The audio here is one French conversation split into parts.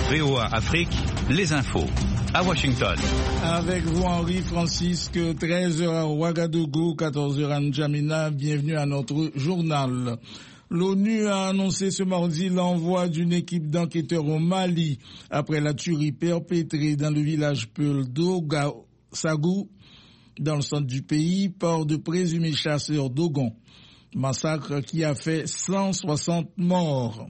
VOA Afrique, les infos. À Washington. Avec vous, Henri Francisque, 13h à Ouagadougou, 14h à N'Djamena. Bienvenue à notre journal. L'ONU a annoncé ce mardi l'envoi d'une équipe d'enquêteurs au Mali après la tuerie perpétrée dans le village Peul d'Ouagadougou, dans le centre du pays, par de présumés chasseurs Dogon. Massacre qui a fait 160 morts.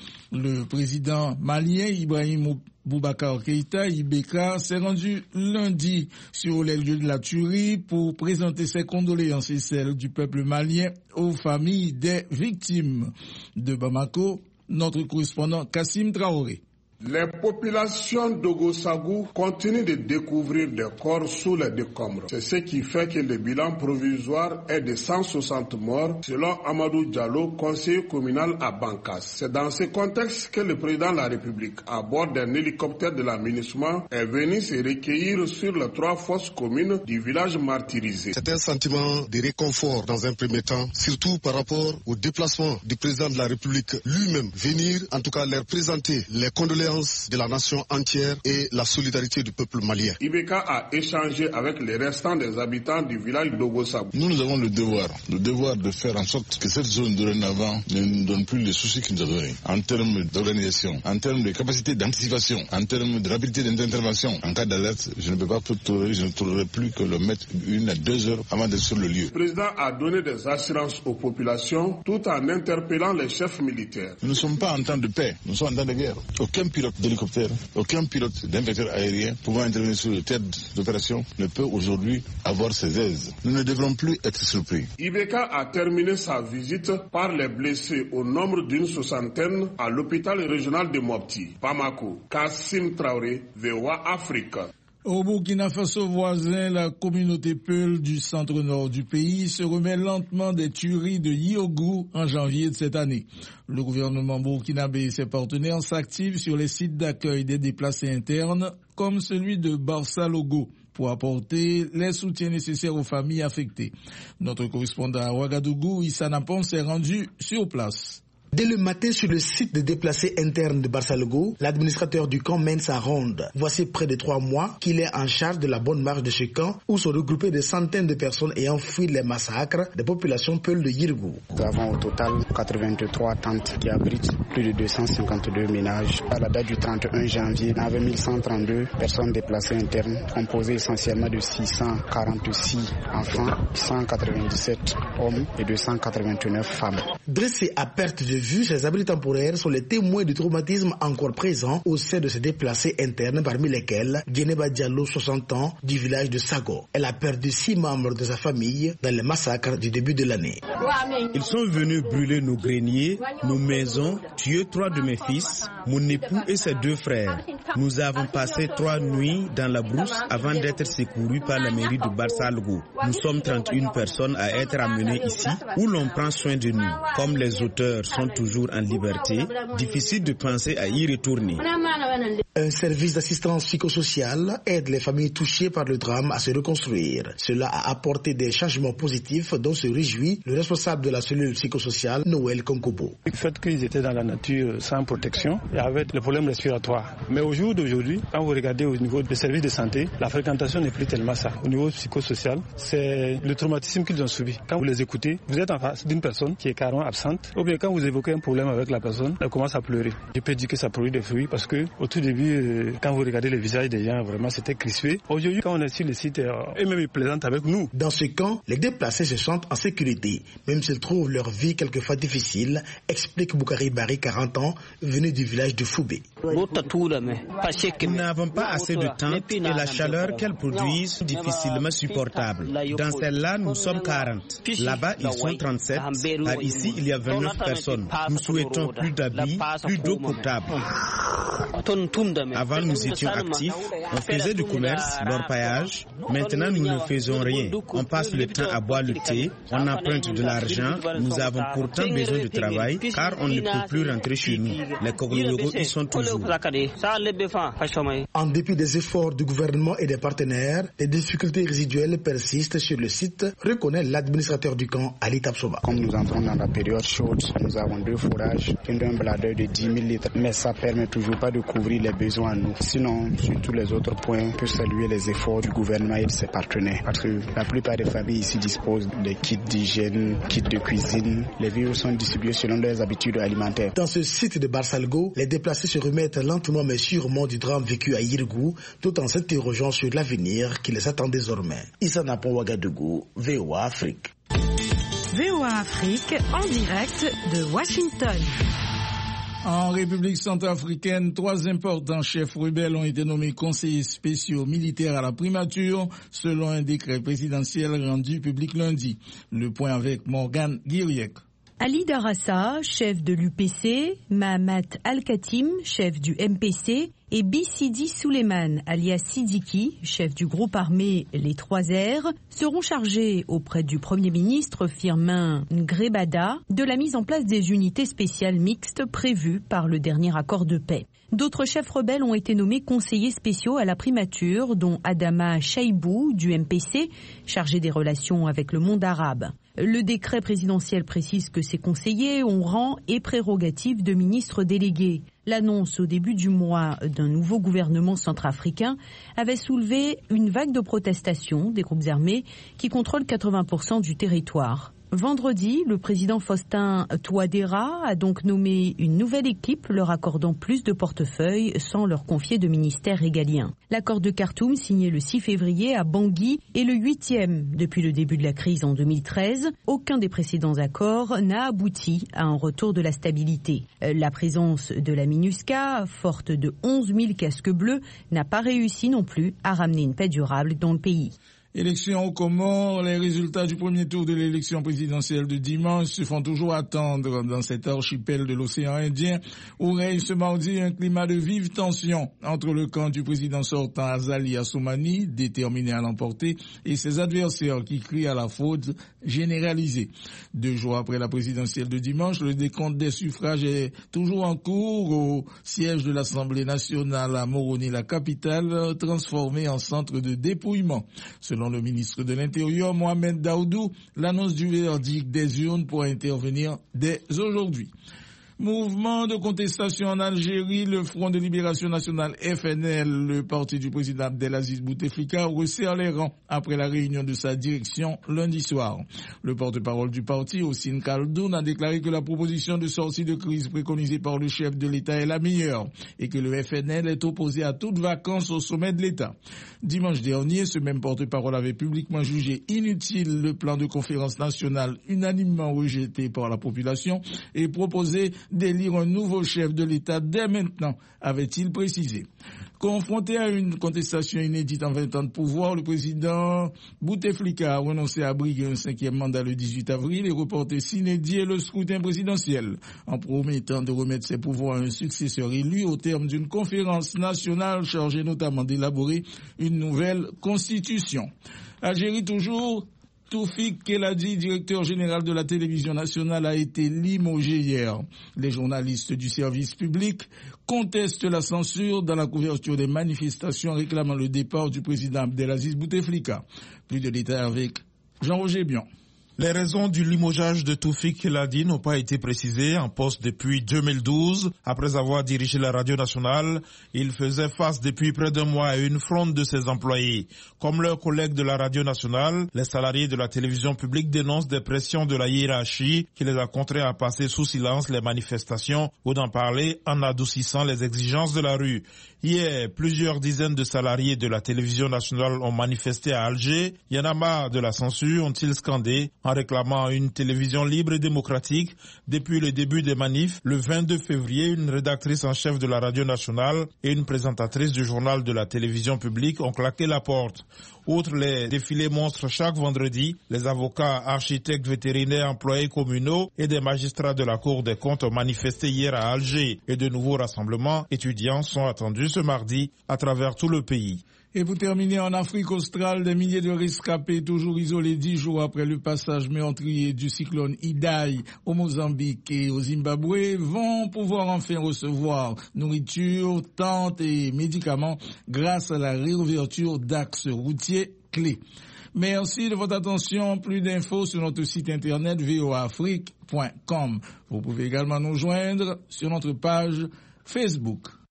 Le président malien Ibrahim Boubacar Keïta, IBK, s'est rendu lundi sur les lieux de la tuerie pour présenter ses condoléances et celles du peuple malien aux familles des victimes. De Bamako, notre correspondant Kassim Traoré. Les populations d'Ouagadougou continuent de découvrir des corps sous les décombres. C'est ce qui fait que le bilan provisoire est de 160 morts, selon Amadou Diallo, conseiller communal à Bankas. C'est dans ce contexte que le président de la République, à bord d'un hélicoptère de la MINUSMA, est venu se recueillir sur les 3 fosses communes du village martyrisé. C'est un sentiment de réconfort dans un premier temps, surtout par rapport au déplacement du président de la République lui-même, venir en tout cas leur présenter les condoléances de la nation entière et la solidarité du peuple malien. IBK a échangé avec les restants des habitants du village d'Ouagadougou. Nous avons le devoir de faire en sorte que cette zone dorénavant ne nous donne plus les soucis qu'il nous a donnés en termes d'organisation, en termes de capacité d'anticipation, en termes de rapidité d'intervention. En cas d'alerte, je ne peux pas tolérer, je ne tolérerai plus que le mettre 1 à 2 heures avant d'être sur le lieu. Le président a donné des assurances aux populations tout en interpellant les chefs militaires. Nous ne sommes pas en temps de paix, nous sommes en temps de guerre. Aucun pilote d'hélicoptère, aucun pilote d'un vecteur aérien pouvant intervenir sur le théâtre d'opération ne peut aujourd'hui avoir ses aises. Nous ne devrons plus être surpris. IBK a terminé sa visite par les blessés au nombre d'une 60aine à l'hôpital régional de Mopti. Bamako, Kassim Traoré, VOA Afrique. Au Burkina Faso voisin, la communauté Peul du centre-nord du pays se remet lentement des tueries de Yogou en janvier de cette année. Le gouvernement burkinabé et ses partenaires s'activent sur les sites d'accueil des déplacés internes, comme celui de Barsalogo, pour apporter les soutiens nécessaires aux familles affectées. Notre correspondant à Ouagadougou, Issa Napon, s'est rendu sur place. Dès le matin, sur le site de déplacés internes de Barsalogo, l'administrateur du camp mène sa ronde. Voici près de 3 mois qu'il est en charge de la bonne marche de ce camp où sont regroupées des centaines de personnes ayant fui les massacres des populations Peul de Yirgou. Nous avons au total 83 tentes qui abritent plus de 252 ménages. À la date du 31 janvier, on avait 1132 personnes déplacées internes, composées essentiellement de 646 enfants, 197 hommes et 289 femmes. Dressés à perte de vue, ces abris temporaires sont les témoins du traumatisme encore présent au sein de ces déplacés internes, parmi lesquels Djeneba Diallo, 60 ans, du village de Sago. Elle a perdu 6 membres de sa famille dans les massacres du début de l'année. Ils sont venus brûler nos greniers, nos maisons, tuer 3 de mes fils, mon époux et ses 2 frères. Nous avons passé 3 nuits dans la brousse avant d'être secourus par la mairie de Barsalogo. Nous sommes 31 personnes à être amenées ici, où l'on prend soin de nous. Comme les auteurs sont toujours en liberté, difficile de penser à y retourner. Un service d'assistance psychosociale aide les familles touchées par le drame à se reconstruire. Cela a apporté des changements positifs dont se réjouit le responsable de la cellule psychosociale, Noël Konkobo. Le fait qu'ils étaient dans la nature sans protection et avec le problème respiratoire. Mais au jour d'aujourd'hui, quand vous regardez au niveau des services de santé, la fréquentation n'est plus tellement ça. Au niveau psychosocial, c'est le traumatisme qu'ils ont subi. Quand vous les écoutez, vous êtes en face d'une personne qui est carrément absente, ou bien quand vous évoquez un problème avec la personne, elle commence à pleurer. Je peux dire que ça produit des fruits parce que au tout début, quand vous regardez les visages des gens, vraiment c'était crispé. Aujourd'hui, quand on est sur le site, eux-mêmes ils plaisantent avec nous. Dans ce camp, les déplacés se sentent en sécurité, même s'ils trouvent leur vie quelquefois difficile, explique Boukari Bari, 40 ans, venu du village de Foubé. Nous n'avons pas assez de tentes et la chaleur qu'elles produisent est difficilement supportable. Dans celle-là, nous sommes 40. Là-bas, ils sont 37. Par ici, il y a 29 personnes. Nous souhaitons plus d'habits, plus d'eau potable. Avant, nous étions actifs, on faisait du commerce, l'orpaillage. Maintenant, nous ne faisons rien. On passe le temps à boire le thé, on emprunte de l'argent. Nous avons pourtant besoin de travail, car on ne peut plus rentrer chez nous. Les Koglogos y sont toujours. En dépit des efforts du gouvernement et des partenaires, les difficultés résiduelles persistent sur le site, reconnaît l'administrateur du camp, Ali Tapsoba. Comme nous entrons dans la période chaude, nous avons 2 fourrages, un bladeur de 10 000 litres, mais ça ne permet toujours pas de couvrir les besoins à nous. Sinon, sur tous les autres points, on peut saluer les efforts du gouvernement et de ses partenaires. Parce que la plupart des familles ici disposent de kits d'hygiène, kits de cuisine. Les vivres sont distribués selon leurs habitudes alimentaires. Dans ce site de Barsalgo, les déplacés se remettent lentement mais sûrement du drame vécu à Yirgou, tout en s'interrogeant sur l'avenir qui les attend désormais. Issa Napon Ouagadougou, VOA Afrique. VOA Afrique, en direct de Washington. En République centrafricaine, 3 importants chefs rebelles ont été nommés conseillers spéciaux militaires à la primature, selon un décret présidentiel rendu public lundi. Le point avec Morgane Guiriec. Ali Darassa, chef de l'UPC, Mahamat Al-Khatim, chef du MPC, et Bissidi Suleiman, alias Sidiki, chef du groupe armé Les 3R, seront chargés auprès du Premier ministre Firmin Ngrebada de la mise en place des unités spéciales mixtes prévues par le dernier accord de paix. D'autres chefs rebelles ont été nommés conseillers spéciaux à la primature, dont Adama Chaibou du MPC, chargé des relations avec le monde arabe. Le décret présidentiel précise que ces conseillers ont rang et prérogatives de ministres délégués. L'annonce au début du mois d'un nouveau gouvernement centrafricain avait soulevé une vague de protestations des groupes armés qui contrôlent 80% du territoire. Vendredi, le président Faustin Touadéra a donc nommé une nouvelle équipe leur accordant plus de portefeuilles sans leur confier de ministère régalien. L'accord de Khartoum signé le 6 février à Bangui est le 8e depuis le début de la crise en 2013. Aucun des précédents accords n'a abouti à un retour de la stabilité. La présence de la MINUSCA, forte de 11 000 casques bleus, n'a pas réussi non plus à ramener une paix durable dans le pays. Élection aux Comores, les résultats du premier tour de l'élection présidentielle de dimanche se font toujours attendre dans cet archipel de l'océan Indien où règne ce mardi un climat de vive tension entre le camp du président sortant Azali Assoumani, déterminé à l'emporter, et ses adversaires qui crient à la fraude généralisée. 2 jours après la présidentielle de dimanche, le décompte des suffrages est toujours en cours au siège de l'Assemblée nationale à Moroni, la capitale, transformée en centre de dépouillement. Selon le ministre de l'Intérieur, Mohamed Daoudou, l'annonce du verdict des urnes pourra intervenir dès aujourd'hui. Mouvement de contestation en Algérie, le Front de Libération Nationale FNL, le parti du président Abdelaziz Bouteflika, resserre les rangs après la réunion de sa direction lundi soir. Le porte-parole du parti, Hossein Khaldoun, a déclaré que la proposition de sortie de crise préconisée par le chef de l'État est la meilleure et que le FNL est opposé à toute vacance au sommet de l'État. Dimanche dernier, ce même porte-parole avait publiquement jugé inutile le plan de conférence nationale unanimement rejeté par la population et proposé d'élire un nouveau chef de l'État dès maintenant, avait-il précisé. Confronté à une contestation inédite en 20 ans de pouvoir, le président Bouteflika a renoncé à briguer un 5e mandat le 18 avril et reporté sine die le scrutin présidentiel, en promettant de remettre ses pouvoirs à un successeur élu au terme d'une conférence nationale chargée notamment d'élaborer une nouvelle constitution. Algérie toujours. Toufik Keladi, directeur général de la télévision nationale, a été limogé hier. Les journalistes du service public contestent la censure dans la couverture des manifestations réclamant le départ du président Abdelaziz Bouteflika. Plus de détails avec Jean-Roger Bion. Les raisons du limogeage de Toufik Keladi n'ont pas été précisées. En poste depuis 2012, après avoir dirigé la radio nationale, il faisait face depuis près d'un mois à une fronde de ses employés. Comme leurs collègues de la radio nationale, les salariés de la télévision publique dénoncent des pressions de la hiérarchie qui les a contraints à passer sous silence les manifestations ou d'en parler en adoucissant les exigences de la rue. Hier, plusieurs dizaines de salariés de la télévision nationale ont manifesté à Alger. Y en a marre de la censure, ont-ils scandé, en réclamant une télévision libre et démocratique. Depuis le début des manifs, le 22 février, une rédactrice en chef de la radio nationale et une présentatrice du journal de la télévision publique ont claqué la porte. Outre les défilés monstres chaque vendredi, les avocats, architectes, vétérinaires, employés communaux et des magistrats de la Cour des comptes ont manifesté hier à Alger et de nouveaux rassemblements étudiants sont attendus ce mardi à travers tout le pays. Et pour terminer, en Afrique australe, des milliers de rescapés, toujours isolés 10 jours après le passage meurtrier du cyclone Idai au Mozambique et au Zimbabwe, vont pouvoir enfin recevoir nourriture, tentes et médicaments grâce à la réouverture d'axes routiers clés. Merci de votre attention. Plus d'infos sur notre site internet voaafrique.com. Vous pouvez également nous joindre sur notre page Facebook.